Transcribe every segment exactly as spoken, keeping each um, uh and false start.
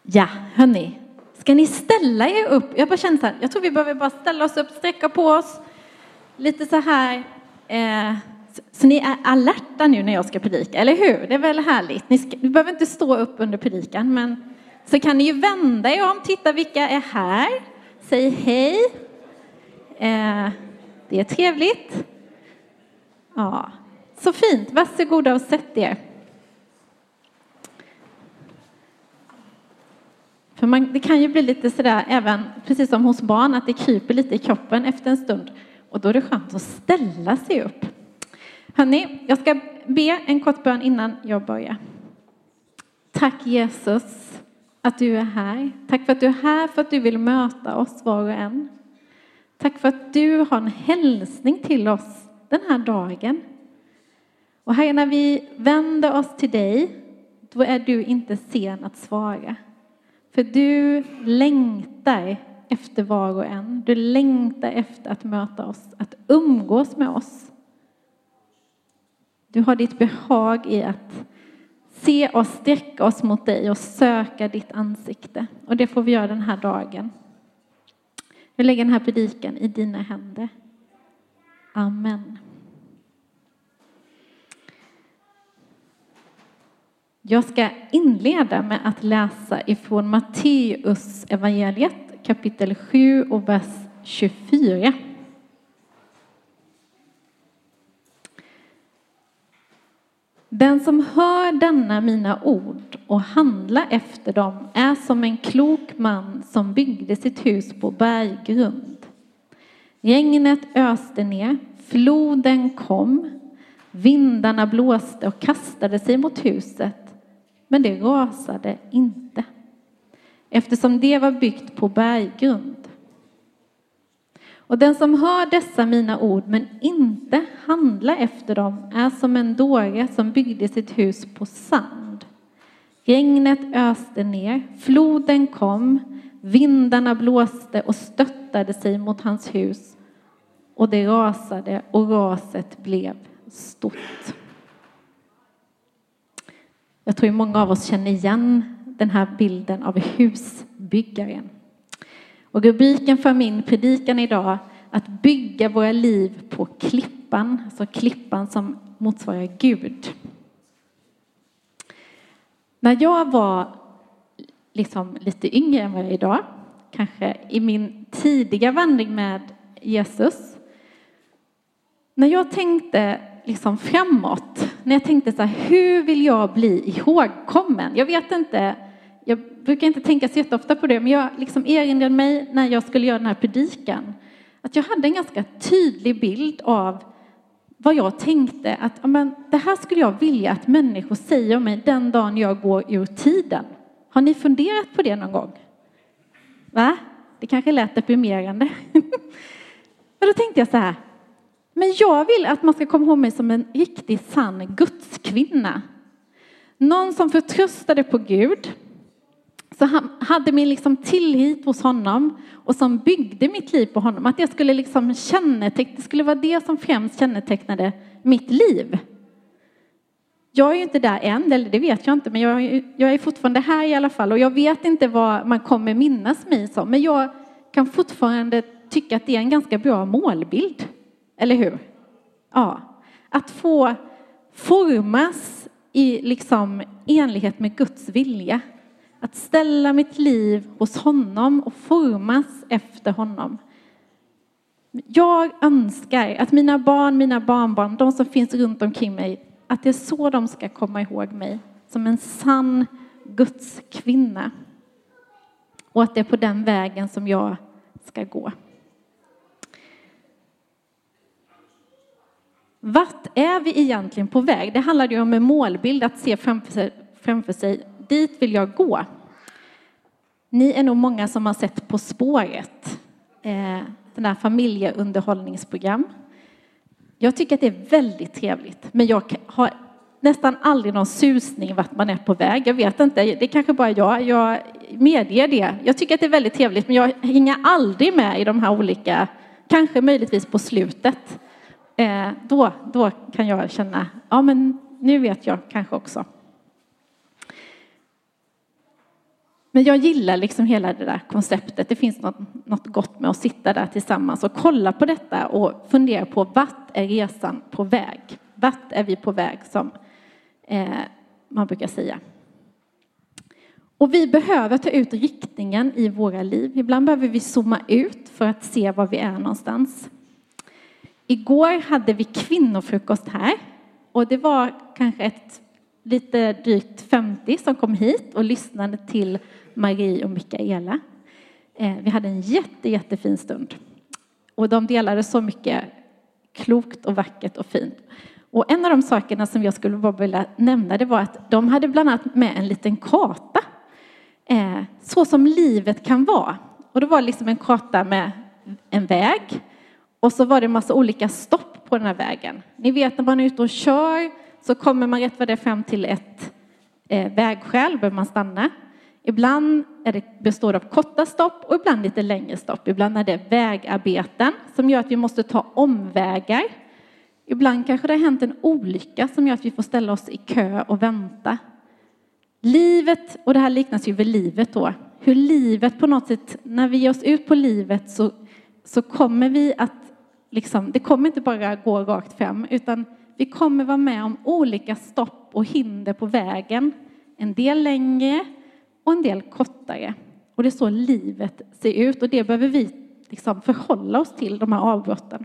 Ja, hörni. Ska ni ställa er upp? Jag bara känner så här, jag tror vi behöver bara ställa oss upp, sträcka på oss. Lite så här. Eh, så, så ni är alerta nu när jag ska predika, eller hur? Det är väl härligt. Ni, ska, ni behöver inte stå upp under predikan, men så kan ni ju vända er om, titta vilka är här. Säg hej. Eh, det är trevligt. Ja, så fint. Varsågoda och sätt er. För man, det kan ju bli lite sådär, även precis som hos barn, att det kryper lite i kroppen efter en stund. Och då är det skönt att ställa sig upp. Hörrni, jag ska be en kort bön innan jag börjar. Tack Jesus att du är här. Tack för att du är här, för att du vill möta oss var och en. Tack för att du har en hälsning till oss den här dagen. Och här när vi vänder oss till dig, då är du inte sen att svara. För du längtar efter var och en. Du längtar efter att möta oss, att umgås med oss. Du har ditt behag i att se oss, sträcka oss mot dig och söka ditt ansikte. Och det får vi göra den här dagen. Vi lägger den här predikan i dina händer. Amen. Jag ska inleda med att läsa ifrån Matteus evangeliet kapitel sju och vers tjugofyra. Den som hör denna mina ord och handlar efter dem är som en klok man som byggde sitt hus på berggrund. Regnet öste ner, floden kom, vindarna blåste och kastade sig mot huset. Men det rasade inte, eftersom det var byggt på berggrund. Och den som hör dessa mina ord men inte handlar efter dem är som en dåre som byggde sitt hus på sand. Regnet öste ner, floden kom, vindarna blåste och stöttade sig mot hans hus. Och det rasade och raset blev stort. Jag tror många av oss känner igen den här bilden av husbyggaren. Och rubriken för min predikan idag, att bygga våra liv på klippan, alltså klippan som motsvarar Gud. När jag var liksom lite yngre än vad jag är idag, kanske i min tidiga vandring med Jesus, när jag tänkte liksom framåt, när jag tänkte så här, hur vill jag bli ihågkommen? Jag vet inte, jag brukar inte tänka så jätteofta på det, men jag liksom erinrade mig när jag skulle göra den här predikan, att jag hade en ganska tydlig bild av vad jag tänkte, att men, det här skulle jag vilja att människor säger om mig den dagen jag går ur tiden. Har ni funderat på det någon gång? Va? Det kanske lät deprimerande. Men då tänkte jag så här, men jag vill att man ska komma ihåg mig som en riktig sann gudskvinna. Någon som förtröstade på Gud. Så han hade min liksom tillit hos honom. Och som byggde mitt liv på honom. Att det skulle liksom känneteckna, det skulle vara det som främst kännetecknade mitt liv. Jag är ju inte där än, eller det vet jag inte. Men jag, jag är fortfarande här i alla fall. Och jag vet inte vad man kommer minnas mig som. Men jag kan fortfarande tycka att det är en ganska bra målbild. Eller hur? Ja. Att få formas i liksom enlighet med Guds vilja. Att ställa mitt liv hos honom och formas efter honom. Jag önskar att mina barn, mina barnbarn, de som finns runt omkring mig, att det är så de ska komma ihåg mig. Som en sann Guds kvinna. Och att det är på den vägen som jag ska gå. Vart är vi egentligen på väg? Det handlar ju om en målbild, att se framför sig, framför sig. Dit vill jag gå. Ni är nog många som har sett På spåret. Eh, den där familjeunderhållningsprogram. Jag tycker att det är väldigt trevligt. Men jag har nästan aldrig någon susning vart man är på väg. Jag vet inte, det är kanske bara jag. Jag medger det. Jag tycker att det är väldigt trevligt. Men jag hänger aldrig med i de här olika, kanske möjligtvis på slutet. Eh, då, då kan jag känna, ja men nu vet jag kanske också. Men Men jag gillar liksom hela det där konceptet. Det finns något, något gott med att sitta där tillsammans och kolla på detta och fundera på vart är resan på väg? Vart är vi på väg, som eh, man brukar säga. Och vi behöver ta ut riktningen i våra liv. Ibland behöver vi zooma ut för att se var vi är någonstans. Igår hade vi kvinnofrukost här. Och det var kanske ett lite drygt femtio som kom hit och lyssnade till Marie och Mikaela. Eh, vi hade en jätte, jättefin stund. Och de delade så mycket klokt och vackert och fint. Och en av de sakerna som jag skulle bara vilja nämna, det var att de hade bland annat med en liten karta. Eh, så som livet kan vara. Och det var liksom en karta med en väg. Och så var det en massa olika stopp på den här vägen. Ni vet, när man är ute och kör så kommer man rätt vad det är fram till ett eh, vägskäl, behöver man stanna. Ibland är det, består det av korta stopp och ibland lite längre stopp. Ibland är det vägarbeten som gör att vi måste ta omvägar. Ibland kanske det har hänt en olycka som gör att vi får ställa oss i kö och vänta. Livet, och det här liknas ju vid livet då. Hur livet på något sätt, när vi ger oss ut på livet så, så kommer vi att, liksom, det kommer inte bara gå rakt fram, utan vi kommer vara med om olika stopp och hinder på vägen. En del längre och en del kortare. Och det är så livet ser ut, och det behöver vi liksom förhålla oss till, de här avbrotten.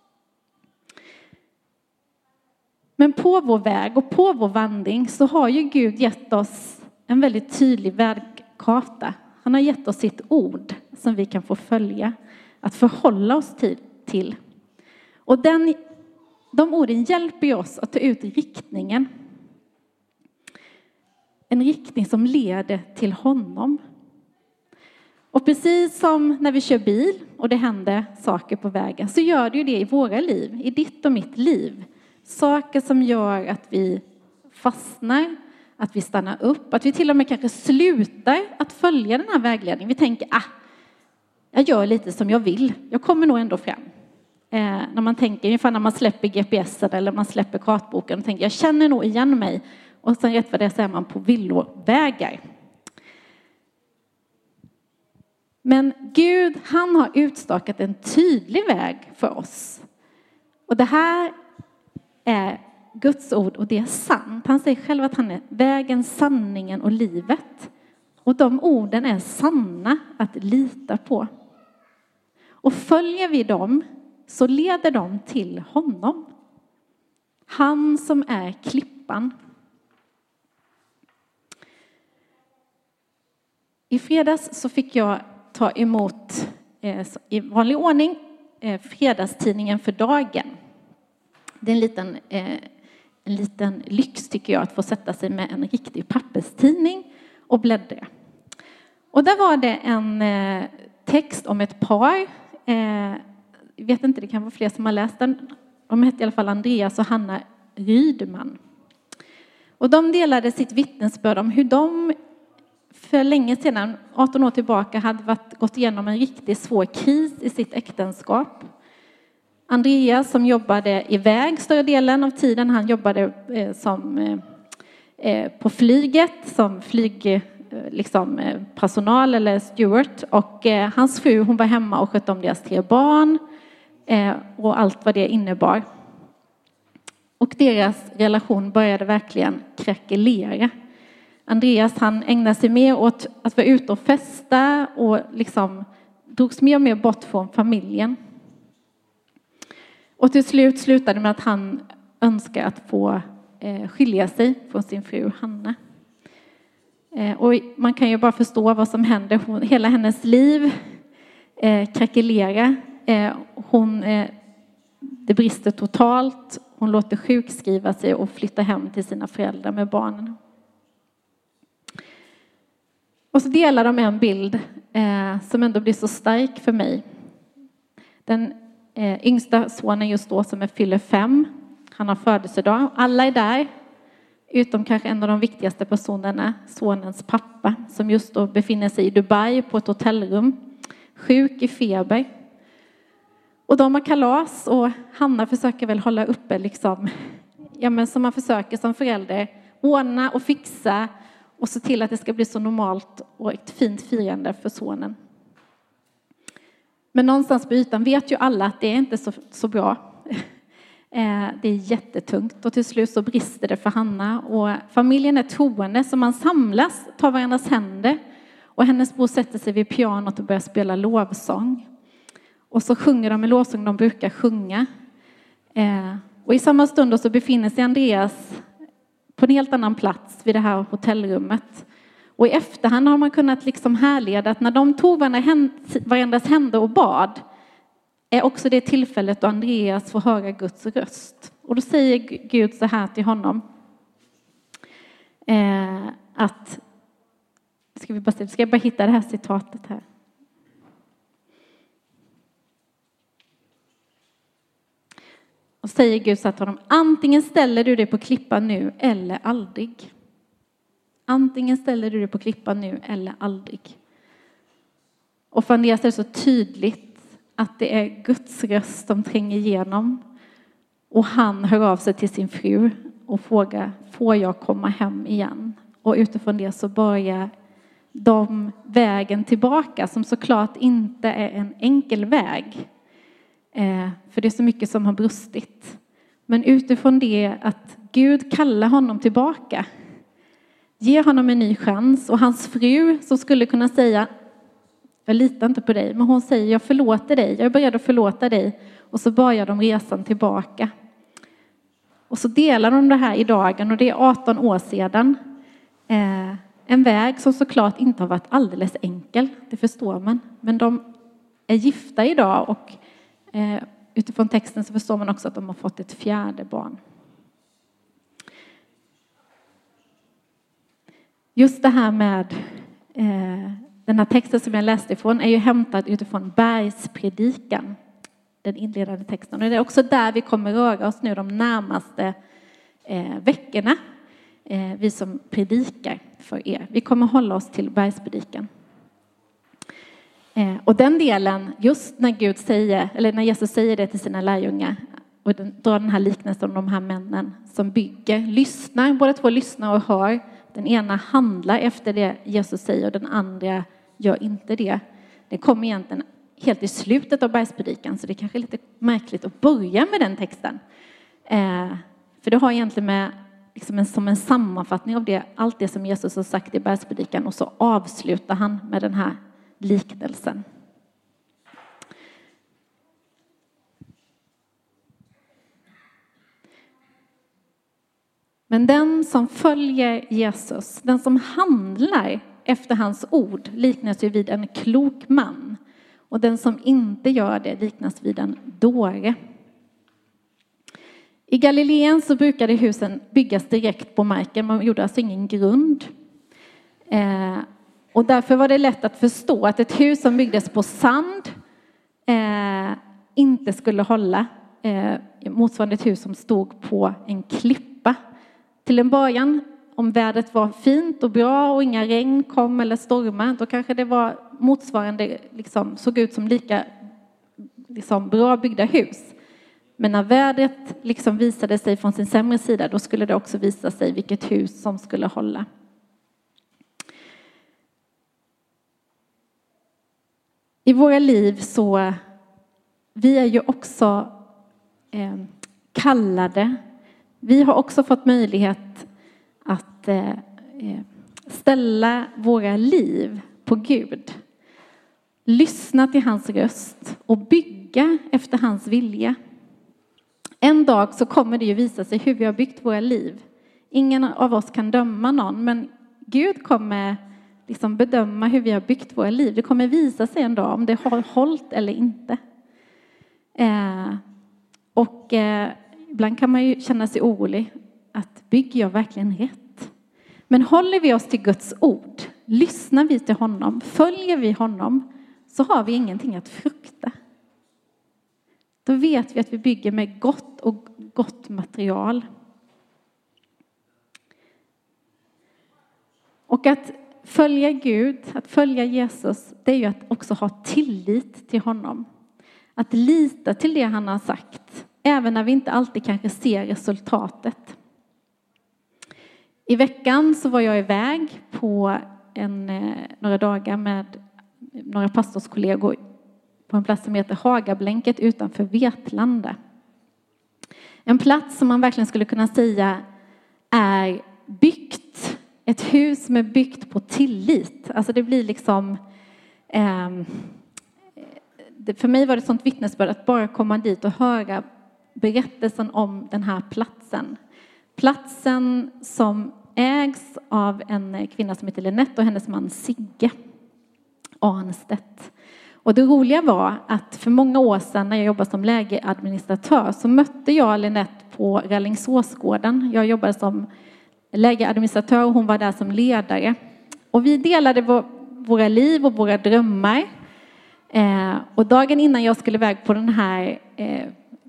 Men på vår väg och på vår vandring så har ju Gud gett oss en väldigt tydlig vägkarta. Han har gett oss sitt ord som vi kan få följa, att förhålla oss till. Och den, de orden hjälper oss att ta ut riktningen. En riktning som leder till honom. Och precis som när vi kör bil och det händer saker på vägen, så gör det ju det i våra liv, i ditt och mitt liv. Saker som gör att vi fastnar, att vi stannar upp, att vi till och med kanske slutar att följa den här vägledningen. Vi tänker, ah, jag gör lite som jag vill. Jag kommer nog ändå fram. Eh, när man tänker, ungefär när man släpper G P S eller man släpper kartboken och tänker, jag känner nog igen mig. Och sen rätt vad det är så är man på villovägar. Men Gud, han har utstakat en tydlig väg för oss. Och det här är Guds ord, och det är sant. Han säger själv att han är vägen, sanningen och livet. Och de orden är sanna att lita på. Och följer vi dem så leder de till honom. Han som är klippan. I fredags så fick jag ta emot eh, i vanlig ordning eh, fredagstidningen för dagen. Det är en liten, eh, en liten lyx tycker jag att få sätta sig med en riktig papperstidning och bläddra. Och där var det en eh, text om ett par. Eh, jag vet inte, det kan vara fler som har läst den. De hette i alla fall Andreas och Hanna Rydman. Och de delade sitt vittnesbörd om hur de för länge sedan, arton år tillbaka, hade varit, gått igenom en riktigt svår kris i sitt äktenskap. Andreas som jobbade iväg större delen av tiden, han jobbade eh, som, eh, på flyget som flyg, eh, liksom, eh, personal eller steward. Och eh, hans fru, hon var hemma och skötte om deras tre barn eh, och allt vad det innebar. Och deras relation började verkligen krackelera. Andreas, han ägnade sig mer åt att vara ute och festa och liksom drogs mer och mer bort från familjen. Och till slut slutade med att han önskade att få eh, skilja sig från sin fru Hanna. Eh, och man kan ju bara förstå vad som händer. Hon, hela hennes liv eh, krackelerar. Eh, hon, eh, det brister totalt. Hon låter sjukskriva sig och flytta hem till sina föräldrar med barnen. Och så delar de en bild eh, som ändå blir så stark för mig. Den eh, yngsta sonen just då som är fyller fem. Han har födelsedag. Alla är där. Utom kanske en av de viktigaste personerna. Sonens pappa. Som just då befinner sig i Dubai på ett hotellrum. Sjuk i feber. Och de har kalas. Och Hanna försöker väl hålla uppe liksom. Ja, men som man försöker som förälder. Ordna och fixa. och se till att det ska bli så normalt och ett fint firande för sonen. Men någonstans på ytan vet ju alla att det är inte så, så bra. Det är jättetungt och till slut så brister det för Hanna. Och familjen är troende så man samlas, tar varandras händer. Och hennes bror sätter sig vid pianot och börjar spela lovsång. Och så sjunger de en lovsång de brukar sjunga. Och i samma stund så befinner sig Andreas på en helt annan plats vid det här hotellrummet. Och i efterhand har man kunnat liksom härleda att när de tog varandras händer och bad är också det tillfället då Andreas får höra Guds röst. Och då säger Gud så här till honom. Eh, att, ska, vi bara, ska jag bara hitta det här citatet här. Och säger Gud så här till honom. Antingen ställer du dig på klippan nu eller aldrig. Antingen ställer du dig på klippan nu eller aldrig. Och för Andreas är det så tydligt att det är Guds röst som tränger igenom. Och han hör av sig till sin fru och frågar, får jag komma hem igen? Och utifrån det så börjar de vägen tillbaka, som såklart inte är en enkel väg. Eh, för det är så mycket som har brustit. Men utifrån det att Gud kallar honom tillbaka. Ger honom en ny chans. Och hans fru som skulle kunna säga, jag litar inte på dig. Men hon säger, jag förlåter dig. Jag är beredd att förlåta dig. Och så börjar de resan tillbaka. Och så delar de det här i dagen. Och det är arton år sedan. Eh, en väg som såklart inte har varit alldeles enkel. Det förstår man. Men de är gifta idag. Och eh, utifrån texten så förstår man också att de har fått ett fjärde barn. Just det här med eh, den här texten som jag läste ifrån är ju hämtad utifrån Bergspredikan. Den inledande texten. Och det är också där vi kommer röra oss nu de närmaste eh, veckorna. Eh, vi som predikar för er. Vi kommer hålla oss till Bergspredikan. Eh, och den delen, just när Gud säger, eller när Jesus säger det till sina lärjungar. Och den, drar den här liknelsen om de här männen som bygger. Lyssnar, båda två lyssnar och hör. Den ena handlar efter det Jesus säger och den andra gör inte det. Det kommer egentligen helt i slutet av Bergspredikan, så det är kanske lite märkligt att börja med den texten. Eh, för det har egentligen med liksom en, som en sammanfattning av det, allt det som Jesus har sagt i Bergspredikan, och så avslutar han med den här liknelsen. Men den som följer Jesus, den som handlar efter hans ord, liknas ju vid en klok man. Och den som inte gör det liknas vid en dåre. I Galileen så brukade husen byggas direkt på marken. Man gjorde alltså ingen grund. Eh, och därför var det lätt att förstå att ett hus som byggdes på sand eh, inte skulle hålla eh, motsvarande ett hus som stod på en klippa. Till en början, om vädret var fint och bra och inga regn kom eller stormar, då kanske det var motsvarande, liksom, såg ut som lika liksom, bra byggda hus. Men när vädret liksom visade sig från sin sämre sida, då skulle det också visa sig vilket hus som skulle hålla. I våra liv så, vi är ju också eh, kallade. Vi har också fått möjlighet att eh, ställa våra liv på Gud. Lyssna till hans röst och bygga efter hans vilja. En dag så kommer det ju visa sig hur vi har byggt våra liv. Ingen av oss kan döma någon, men Gud kommer liksom bedöma hur vi har byggt våra liv. Det kommer visa sig en dag om det har hållit eller inte. Eh, och eh, ibland kan man ju känna sig orolig. Att bygger jag verkligen rätt? Men håller vi oss till Guds ord, lyssnar vi till honom, följer vi honom, så har vi ingenting att frukta. Då vet vi att vi bygger med gott och gott material. Och att följa Gud, att följa Jesus, det är ju att också ha tillit till honom. Att lita till det han har sagt, även när vi inte alltid kanske ser resultatet. I veckan så var jag iväg på en, eh, några dagar med några pastorskollegor på en plats som heter Hagablänket utanför Vetlanda. En plats som man verkligen skulle kunna säga är byggt, ett hus som är byggt på tillit. Alltså det blir liksom, eh, det, för mig var det ett sånt vittnesbörd att bara komma dit och höra berättelsen om den här platsen. Platsen som ägs av en kvinna som heter Linette och hennes man Sigge Arnstedt. Och det roliga var att för många år sedan när jag jobbade som lägeradministratör så mötte jag Linette på Rallingsåsgården. Jag jobbade som lägeadministratör och hon var där som ledare. Och vi delade vår, våra liv och våra drömmar. Eh, och dagen innan jag skulle iväg på den här, eh,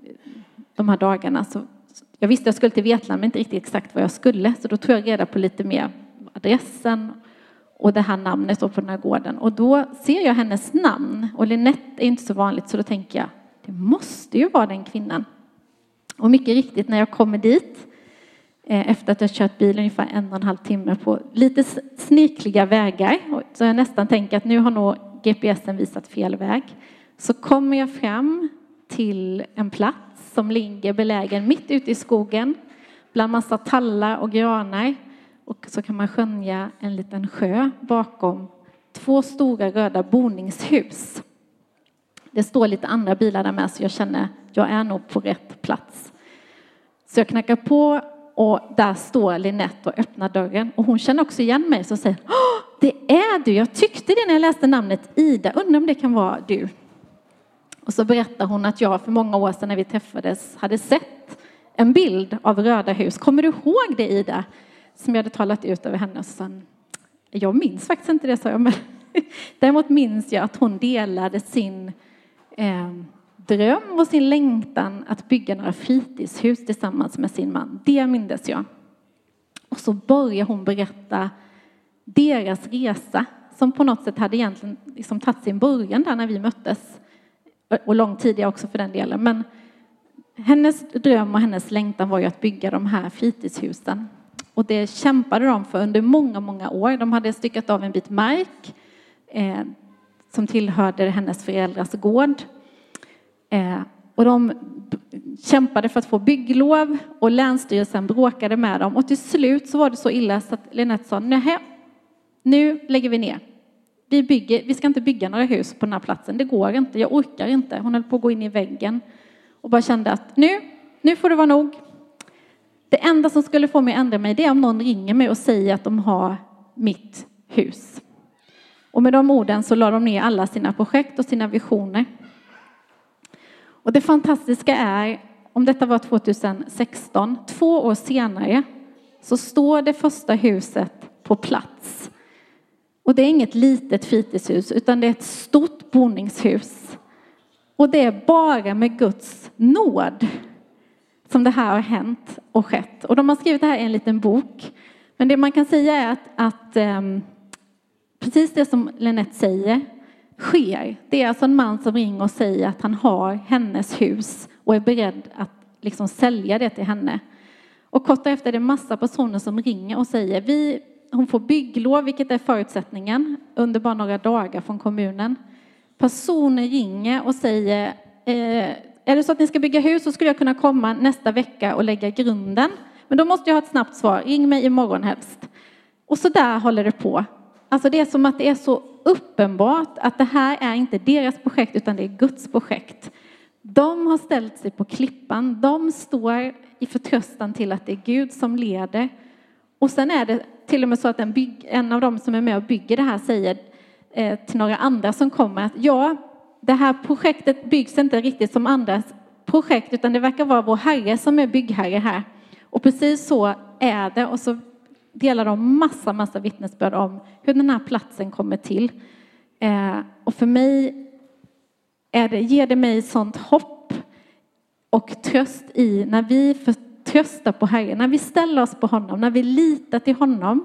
de här dagarna så jag visste att jag skulle till Vetlanda men inte riktigt exakt vad jag skulle. Så då tog jag reda på lite mer adressen och det här namnet på den här gården. Och då ser jag hennes namn. Och Linette är inte så vanligt så då tänker jag, det måste ju vara den kvinnan. Och mycket riktigt när jag kommer dit, eh, efter att jag kört bil ungefär en och en halv timme på lite snikliga vägar. Så jag nästan tänker att nu har nog G P S'en visat fel väg. Så kommer jag fram till en plats som ligger belägen mitt ute i skogen. Bland massa tallar och granar. Och så kan man skönja en liten sjö bakom två stora röda boningshus. Det står lite andra bilar där med så jag känner jag är nog på rätt plats. Så jag knackar på och där står Linette och öppnar dörren. Och hon känner också igen mig så säger åh, det är du. Jag tyckte det när jag läste namnet Ida. Undrar om det kan vara du. Och så berättar hon att jag för många år sedan när vi träffades hade sett en bild av röda hus. Kommer du ihåg det Ida? Som jag hade talat ut över henne. Och så sa hon, jag minns faktiskt inte det, sa jag. Men däremot minns jag att hon delade sin eh, dröm och sin längtan att bygga några fritidshus tillsammans med sin man. Det minns jag. Och så börjar hon berätta deras resa. Som på något sätt hade egentligen liksom tagit sin början där när vi möttes. Och långt tidigare också för den delen. Men hennes dröm och hennes längtan var ju att bygga de här fritidshusen. Och det kämpade de för under många, många år. De hade styckat av en bit mark eh, som tillhörde hennes föräldrars gård. Eh, och de kämpade för att få bygglov och länsstyrelsen bråkade med dem. Och till slut så var det så illa så att Linette sa, nej, nu lägger vi ner. Vi, bygger, vi ska inte bygga några hus på den här platsen. Det går inte, jag orkar inte. Hon höll på att gå in i väggen och bara kände att nu, nu får det vara nog. Det enda som skulle få mig att ändra mig det är om någon ringer mig och säger att de har mitt hus. Och med de orden så la de ner alla sina projekt och sina visioner. Och det fantastiska är, om detta var tjugohundrasexton, två år senare så står det första huset på plats. Och det är inget litet fritidshus utan det är ett stort boningshus. Och det är bara med Guds nåd som det här har hänt och skett. Och de har skrivit det här i en liten bok. Men det man kan säga är att, att um, precis det som Linette säger sker. Det är alltså en man som ringer och säger att han har hennes hus och är beredd att liksom sälja det till henne. Och kort efter är det massa personer som ringer och säger vi, hon får bygglov, vilket är förutsättningen, under bara några dagar från kommunen. Personer ringer och säger eh, är det så att ni ska bygga hus så skulle jag kunna komma nästa vecka och lägga grunden. Men då måste jag ha ett snabbt svar. Ring mig imorgon helst. Och så där håller det på. Alltså det är som att det är så uppenbart att det här är inte deras projekt utan det är Guds projekt. De har ställt sig på klippan. De står i förtröstan till att det är Gud som leder. Och sen är det till och med så att en, bygg, en av dem som är med och bygger det här säger eh, till några andra som kommer att ja, det här projektet byggs inte riktigt som andras projekt utan det verkar vara vår Herre som är byggherre här. Och precis så är det. Och så delar de massa, massa vittnesbörd om hur den här platsen kommer till. Eh, och för mig är det, ger det mig sånt hopp och tröst i när vi förtröstar på Herren. När vi ställer oss på honom, när vi litar till honom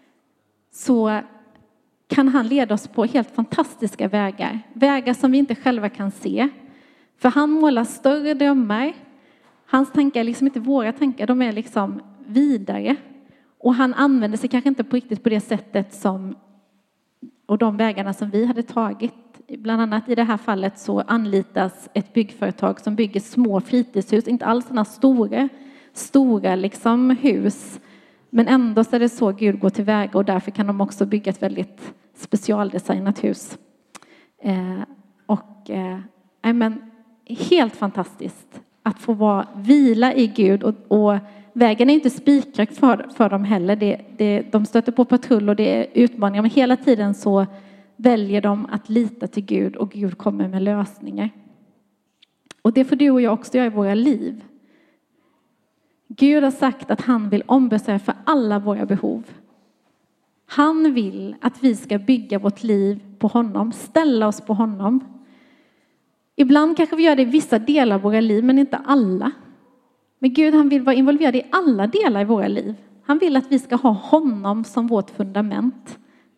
så kan han leda oss på helt fantastiska vägar. Vägar som vi inte själva kan se. För han målar större drömmar. Hans tankar är liksom inte våra tankar, de är liksom vidare. Och han använde sig kanske inte på riktigt på det sättet som, och de vägarna som vi hade tagit. Bland annat i det här fallet så anlitas ett byggföretag som bygger små fritidshus, inte alls sådana stora, stora liksom hus. Men ändå så är det så Gud går tillväga, och därför kan de också bygga ett väldigt specialdesignat hus. Eh, och eh, men, helt fantastiskt att få vara vila i Gud, och, och vägen är inte spikrak för, för dem heller. Det, det, de stöter på patrull och det är utmaningar, men hela tiden så väljer de att lita till Gud, och Gud kommer med lösningar. Och det får du och jag också göra i våra liv. Gud har sagt att han vill ombesörja för alla våra behov. Han vill att vi ska bygga vårt liv på honom, ställa oss på honom. Ibland kanske vi gör det i vissa delar av våra liv, men inte alla. Men Gud, han vill vara involverad i alla delar i våra liv. Han vill att vi ska ha honom som vårt fundament.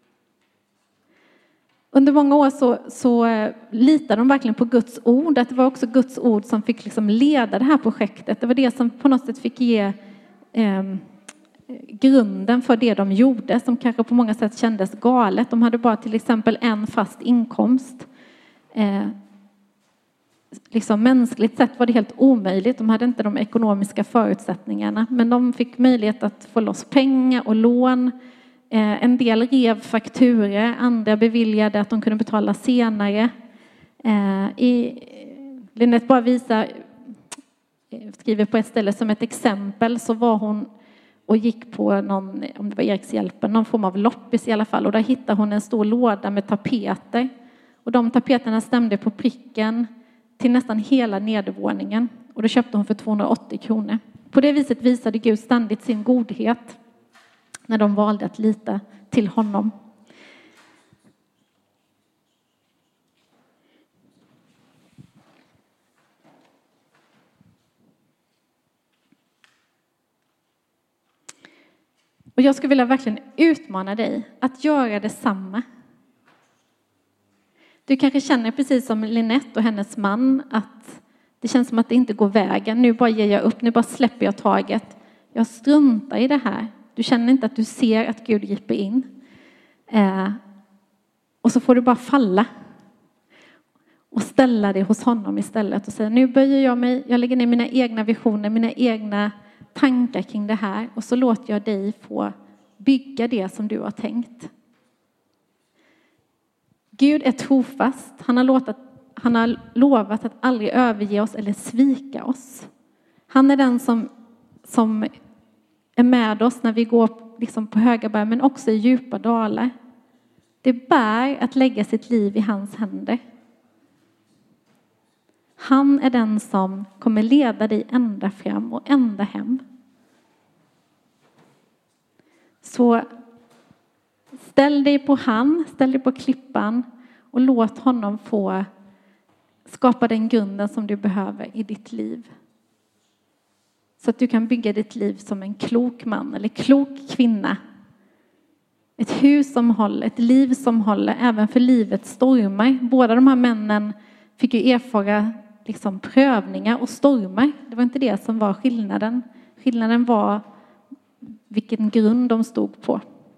Under många år så, så litade de verkligen på Guds ord. Att det var också Guds ord som fick liksom leda det här projektet. Det var det som på något sätt fick ge eh, grunden för det de gjorde. Som kanske på många sätt kändes galet. De hade bara till exempel en fast inkomst. Eh, liksom mänskligt sett var det helt omöjligt. De hade inte de ekonomiska förutsättningarna. Men de fick möjlighet att få loss pengar och lån. En del rev fakturer, andra beviljade att de kunde betala senare. I, Linette bara visar, skriver på ett ställe som ett exempel, så var hon och gick på någon, om det var Erikshjälpen, någon form av loppis i alla fall. Och där hittade hon en stor låda med tapeter. Och de tapeterna stämde på pricken till nästan hela nedervåningen. Och då köpte hon för tvåhundraåttio kronor. På det viset visade Gud ständigt sin godhet när de valde att lita till honom. Och jag skulle vilja verkligen utmana dig att göra detsamma. Du kanske känner precis som Linette och hennes man att det känns som att det inte går vägen. Nu bara ger jag upp, nu bara släpper jag taget. Jag struntar i det här. Du känner inte att du ser att Gud griper in. Eh, och så får du bara falla. Och ställa dig hos honom istället. Och säga, nu böjer jag mig. Jag lägger ner mina egna visioner. Mina egna tankar kring det här. Och så låter jag dig få bygga det som du har tänkt. Gud är trofast. Han har låtit, han har lovat att aldrig överge oss eller svika oss. Han är den som... som är med oss när vi går liksom på höga berg, men också i djupa dalar. Det bär att lägga sitt liv i hans händer. Han är den som kommer leda dig ända fram och ända hem. Så ställ dig på han, ställ dig på klippan och låt honom få skapa den grunden som du behöver i ditt liv. Så att du kan bygga ditt liv som en klok man eller klok kvinna. Ett hus som håller, ett liv som håller, även för livets stormar. Båda de här männen fick ju erfara liksom prövningar och stormar. Det var inte det som var skillnaden. Skillnaden var vilken grund de stod på.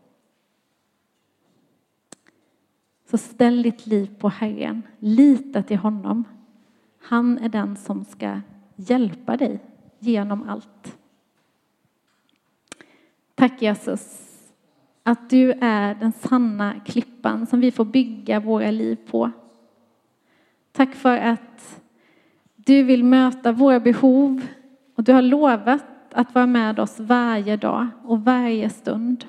Så ställ ditt liv på Herren. Lita till honom. Han är den som ska hjälpa dig genom allt. Tack Jesus att du är den sanna klippan som vi får bygga våra liv på. Tack för att du vill möta våra behov och du har lovat att vara med oss varje dag och varje stund.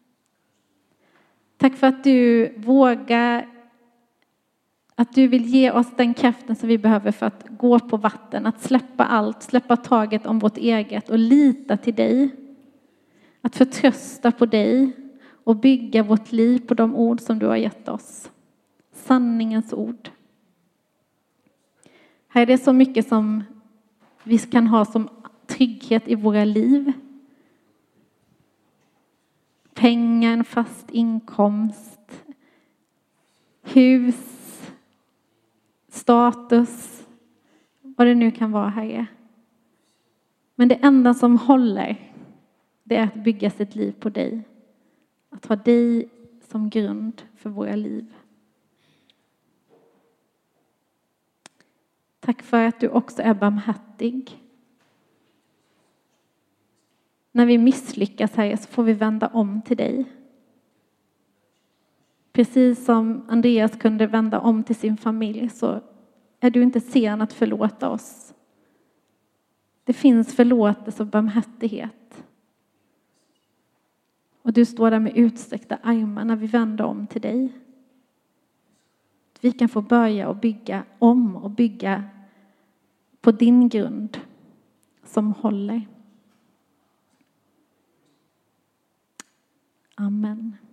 Tack för att du vågar, att du vill ge oss den kraften som vi behöver för att gå på vatten. Att släppa allt, släppa taget om vårt eget och lita till dig. Att förtrösta på dig och bygga vårt liv på de ord som du har gett oss. Sanningens ord. Här är det så mycket som vi kan ha som trygghet i våra liv. Pengar, en fast inkomst, hus, status, vad det nu kan vara, Herre. Men det enda som håller, det är att bygga sitt liv på dig. Att ha dig som grund för våra liv. Tack för att du också är barmhärtig. När vi misslyckas, Herre, så får vi vända om till dig. Precis som Andreas kunde vända om till sin familj, så är du inte sen att förlåta oss. Det finns förlåtelse och barmhärtighet. Och du står där med utsträckta armar när vi vänder om till dig. Vi kan få börja och bygga om och bygga på din grund som håller. Amen.